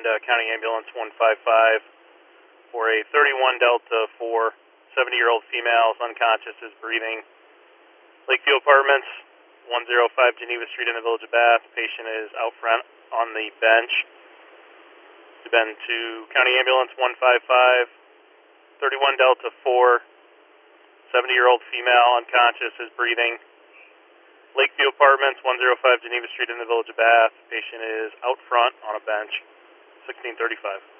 respond County Ambulance 155 for a 31 Delta 4, 70-year-old female, is unconscious, is breathing. Lakeview Apartments, 105 Geneva Street in the Village of Bath. Patient is out front on the bench. It's been to County Ambulance 155, 31 Delta 4, 70-year-old female, unconscious, is breathing. Lakeview Apartments, 105 Geneva Street in the Village of Bath. Patient is out front on a bench, 1635.